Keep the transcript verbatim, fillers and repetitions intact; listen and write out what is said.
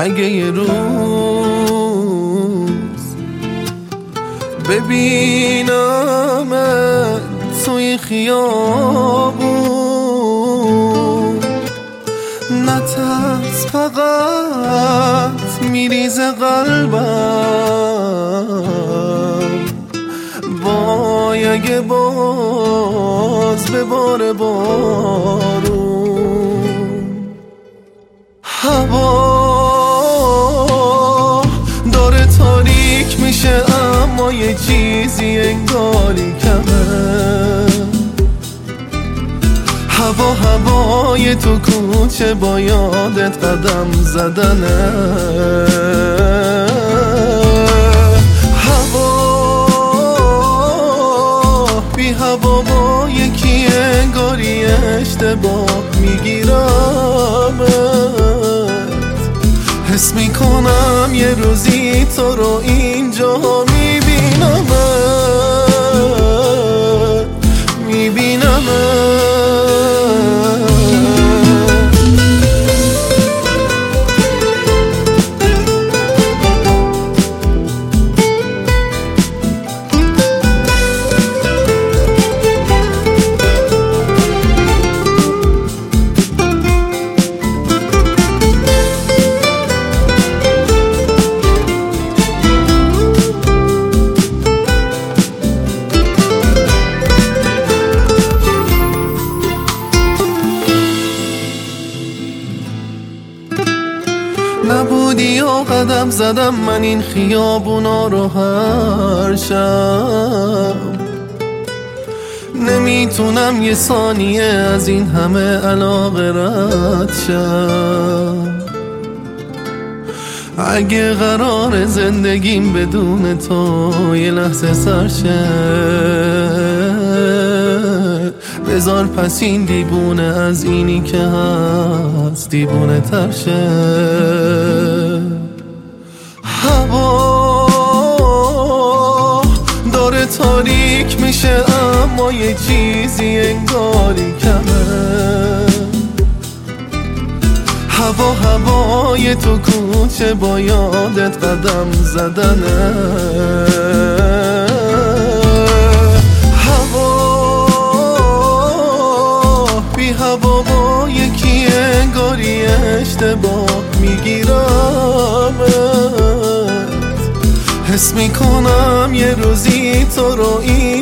اگه یه روز ببینم توی خیابون، نترس فقط میریزه قلبم، وای اگه باز بباره بارون. هوا داره تاریک میشه اما یه چیزی انگاری کمه، هوا هوای تو کوچه با یادت قدم زدنه. هوا بی هوا با یکی انگاری اشتباه میگیرمت، حس میکنم یه روزی تو رو اینجا میبینم میبینم نبودی و قدم زدم من این خیابونا رو هر شب، نمیتونم یه ثانیه از این همه علاقه رد شم. اگه قرار زندگیم بدون تو یه لحظه سر شه، بذار پس این دیوونه از اینی که هست دیوونه تر شه. هوا داره تاریک میشه اما یه چیزی انگاری کمه، هوا هوای تو کوچه با یادت قدم زدنه. هوا با یکی انگاری اشتباه میگیرمت، حس میکنم یه روزی تو رو این